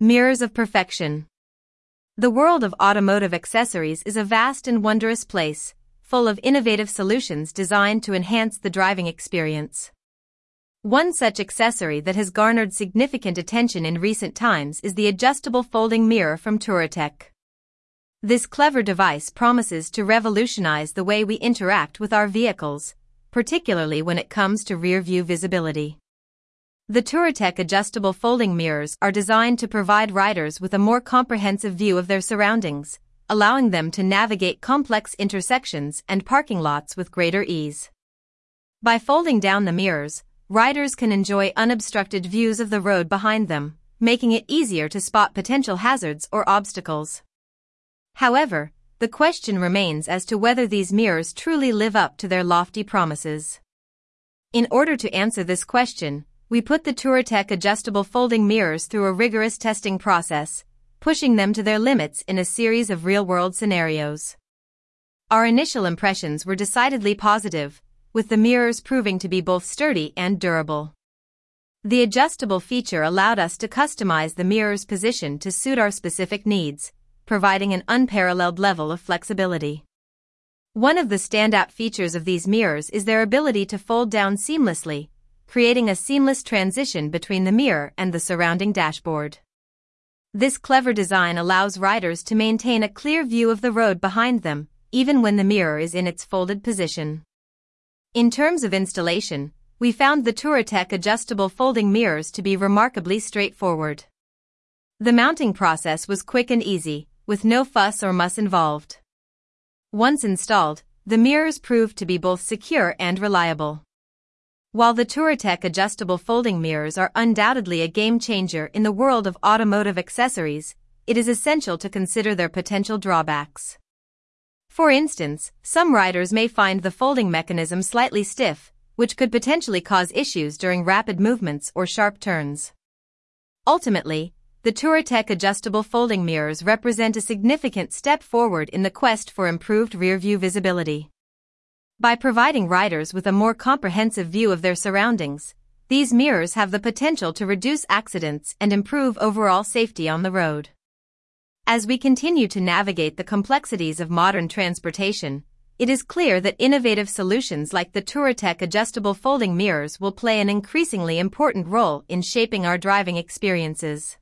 Mirrors of perfection. The world of automotive accessories is a vast and wondrous place, full of innovative solutions designed to enhance the driving experience. One such accessory that has garnered significant attention in recent times is the adjustable folding mirror from Touratech. This clever device promises to revolutionize the way we interact with our vehicles, particularly when it comes to rear-view visibility. The Touratech adjustable folding mirrors are designed to provide riders with a more comprehensive view of their surroundings, allowing them to navigate complex intersections and parking lots with greater ease. By folding down the mirrors, riders can enjoy unobstructed views of the road behind them, making it easier to spot potential hazards or obstacles. However, the question remains as to whether these mirrors truly live up to their lofty promises. In order to answer this question, we put the Touratech adjustable folding mirrors through a rigorous testing process, pushing them to their limits in a series of real-world scenarios. Our initial impressions were decidedly positive, with the mirrors proving to be both sturdy and durable. The adjustable feature allowed us to customize the mirror's position to suit our specific needs, providing an unparalleled level of flexibility. One of the standout features of these mirrors is their ability to fold down seamlessly, creating a seamless transition between the mirror and the surrounding dashboard. This clever design allows riders to maintain a clear view of the road behind them, even when the mirror is in its folded position. In terms of installation, we found the Touratech adjustable folding mirrors to be remarkably straightforward. The mounting process was quick and easy, with no fuss or muss involved. Once installed, the mirrors proved to be both secure and reliable. While the Touratech adjustable folding mirrors are undoubtedly a game-changer in the world of automotive accessories, it is essential to consider their potential drawbacks. For instance, some riders may find the folding mechanism slightly stiff, which could potentially cause issues during rapid movements or sharp turns. Ultimately, the Touratech adjustable folding mirrors represent a significant step forward in the quest for improved rear-view visibility. By providing riders with a more comprehensive view of their surroundings, these mirrors have the potential to reduce accidents and improve overall safety on the road. As we continue to navigate the complexities of modern transportation, it is clear that innovative solutions like the Touratech adjustable folding mirrors will play an increasingly important role in shaping our driving experiences.